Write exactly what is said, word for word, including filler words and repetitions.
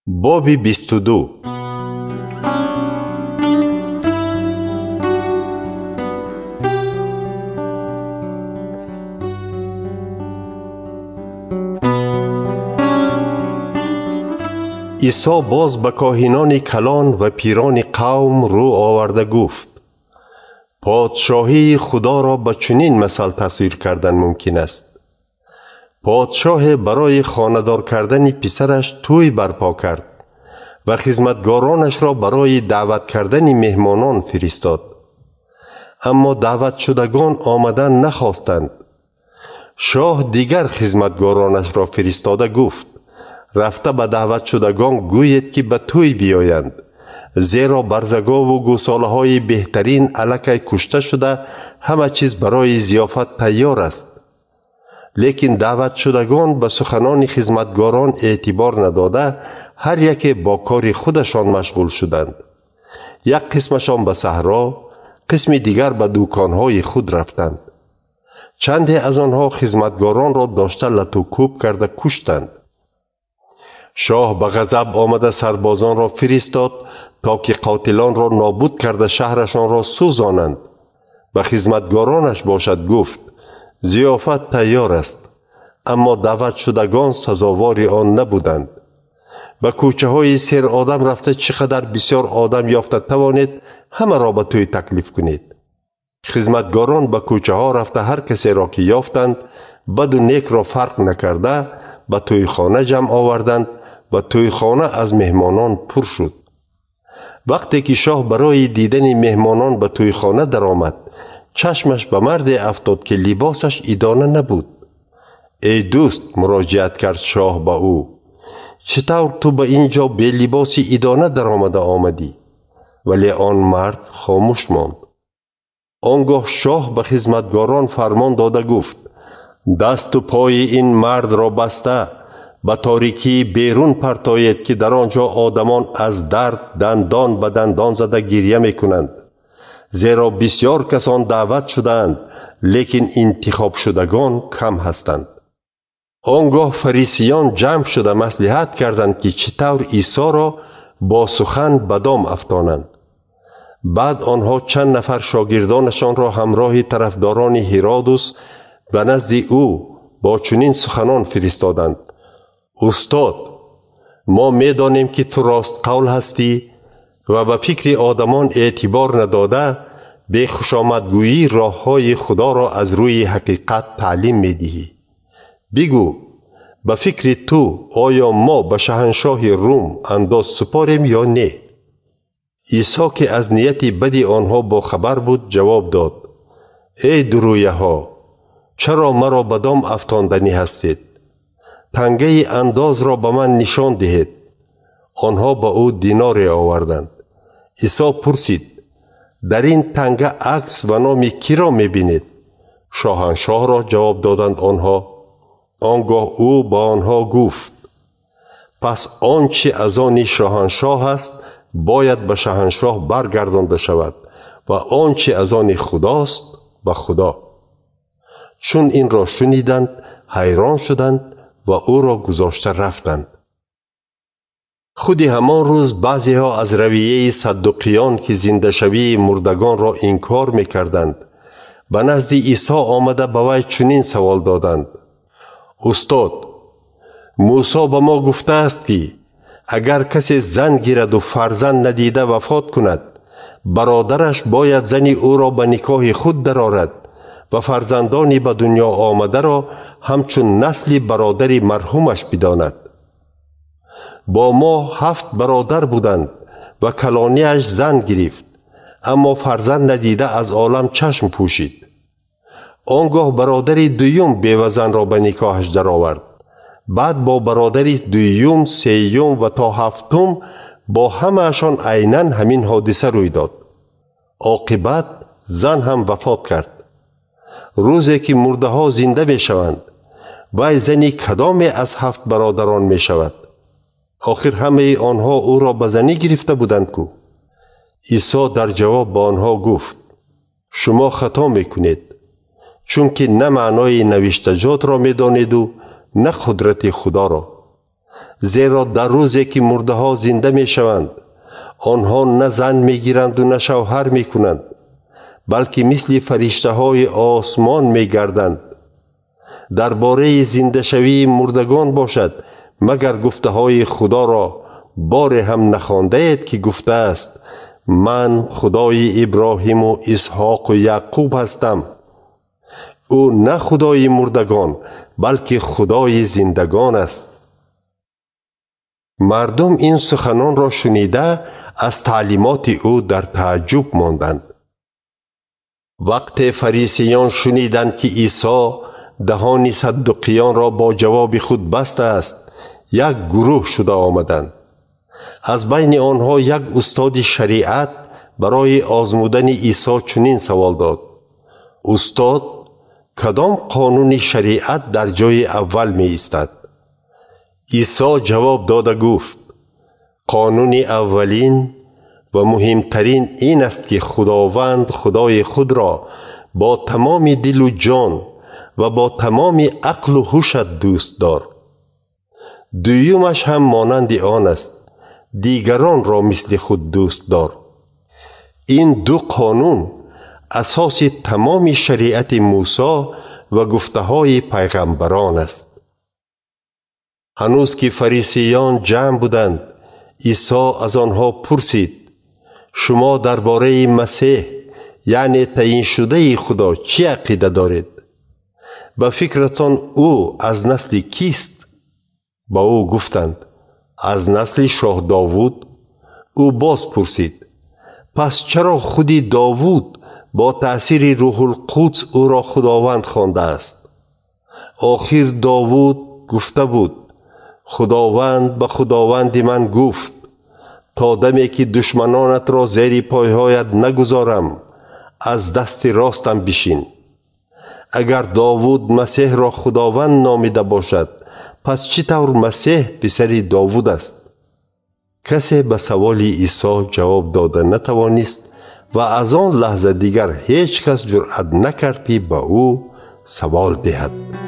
باب بیست و دو. عیسی باز به کاهنان کلان و پیران قوم رو آورده گفت: پادشاهی خدا را به چنین مثال تصویر کردن ممکن است. پادشاه برای خانه‌دار کردن پسرش توی برپا کرد و خدمتگارانش را برای دعوت کردن مهمانان فرستاد. اما دعوت شدگان آمدن نخواستند. شاه دیگر خدمتگارانش را فرستاده گفت: رفته به دعوت شدگان گویید که به توی بیایند، زیرا برزگاه و گوساله های بهترین الکی کشته شده همه چیز برای ضیافت تیار است. لیکن دعوت شدگان به سخنان خدمتگاران اعتبار نداده هر یک با کار خودشان مشغول شدند. یک قسمشان به صحرا، قسم دیگر به دکانهای خود رفتند. چندی از آنها خدمتگاران را داشته لطوکوب کرده کشتند. شاه به غضب آمده سربازان را فرستاد تا که قاتلان را نابود کرده شهرشان را سوزانند. به خدمتگارانش باشد گفت: ضیافت تیار است، اما دعوت شدگان سزاوار آن نبودند. به کوچه های سیر آدم رفته چقدر بسیار آدم یافته توانید همه را به توی تکلیف کنید. خدمتگاران به کوچه ها رفته هر کسی را که یافتند بد و نیک را فرق نکرده به توی خانه جمع آوردند و توی خانه از مهمانان پر شد. وقتی که شاه برای دیدن مهمانان به توی خانه در آمد، چشمش به مرد افتاد که لباسش ایدانه نبود. ای دوست، مراجعت کرد شاه با او، چطور تو به اینجا به لباس ایدانه در آمده آمدی؟ ولی آن مرد خاموش ماند. آنگاه شاه به خدمتگاران فرمان داده گفت: دست و پای این مرد را بسته به تاریکی بیرون پرتایید که در آنجا آدمان از درد دندان به دندان زده گریه می کنند، زیرا بسیار کسان دعوت شدند لیکن انتخاب شدگان کم هستند. آنگاه فریسیان جمع شده مصلحت کردند که چطور عیسی را با سخن به دام افکنند. بعد آنها چند نفر شاگردانشان را همراه طرفداران هرودس به نزد او با چنین سخنان فرستادند: استاد، ما می دانیم که تو راست قول هستی و به فکر آدمان اعتبار نداده به خوشامدگویی راه های خدا را از روی حقیقت تعلیم می دهی. بگو، به فکر تو آیا ما به شاهنشاه روم انداز سپاریم یا نه؟ عیسی که از نیت بدی آنها با خبر بود جواب داد: ای درویه ها، چرا مرا به دام افکندنی هستید؟ تنگه انداز را به من نشان دهید. آنها به او دیناری آوردند. عیسی پرسید: در این تنگه عکس و نام کی را می بینید؟ شاهنشاه را جواب دادند آنها. آنگاه او با آنها گفت: پس آنچه از آن شاهنشاه است باید به شاهنشاه برگردانده شود و آنچه از آن خداست به خدا. چون این را شنیدند حیران شدند و او را گذاشته رفتند. خودی همان روز بعضی ها از رویه صدوقیان که زنده شوی مردگان را انکار می کردند به نزد عیسی آمده به وی چنین سوال دادند: استاد، موسی به ما گفته است که اگر کسی زن گیرد و فرزند ندیده وفات کند، برادرش باید زن او را به نکاح خود درآورد و فرزندانی به دنیا آمده را همچون نسل برادر مرحومش بداند. با ما هفت برادر بودند و کلانیش زن گرفت، اما فرزند ندیده از عالم چشم پوشید. آنگاه برادر دویم بیوه را به نکاحش در آورد. بعد با برادر دویم، سیوم و تا هفتم با همه اشان عیناً همین حادثه روی داد. عاقبت زن هم وفات کرد. روزی که مرده ها زنده می شوند، وی زنی کدام از هفت برادران می شود؟ آخر همه آنها او را به زنی گرفته بودند کو؟ عیسی در جواب با آنها گفت: شما خطا می کنید، چون که نه معنای نوشتجات را می دانید و نه قدرت خدا را. زیرا در روزی که مرده ها زنده می شوند آنها نه زن می گیرند و نه شوهر می کنند، بلکه مثل فرشته های آسمان می گردند. درباره زنده شوی مردگان باشد مگر گفته های خدا را بار هم نخوانده اید که گفته است من خدای ابراهیم و اسحاق و یعقوب هستم. او نه خدای مردگان بلکه خدای زندگان است. مردم این سخنان را شنیده از تعلیمات او در تعجب ماندند. وقت فریسیان شنیدند که عیسی دهان صدوقیان را با جواب خود بسته است، یک گروه شده آمدند. از بین آنها یک استاد شریعت برای آزمودن عیسی چنین سوال داد: استاد، کدام قانون شریعت در جای اول می ایستد؟ عیسی جواب داده گفت: قانون اولین و مهمترین این است که خداوند خدای خود را با تمام دل و جان و با تمام عقل و هوشت دوست دار. دویمش هم مانند آن است: دیگران را مثل خود دوست دار. این دو قانون اساس تمام شریعت موسی و گفته های پیغمبران است. هنوز که فریسیان جمع بودند، عیسی از آنها پرسید: شما درباره مسیح یعنی تعیین شده خدا چی عقیده دارید؟ به فکرتان او از نسل کیست؟ با او گفتند: از نسل شاه داوود. او باز پرسید: پس چرا خودی داوود با تأثیر روح القدس او را خداوند خوانده است؟ آخر داوود گفته بود: خداوند به خداوند من گفت تا دمی که دشمنانت را زیر پایهایت نگذارم از دست راستم بشین. اگر داوود مسیح را خداوند نامیده باشد، پس چی طور مسیح پسر داوود است؟ کسی به سوال عیسی جواب داده نتوانست و از آن لحظه دیگر هیچ کس جرأت نکرد که به او سوال دهد.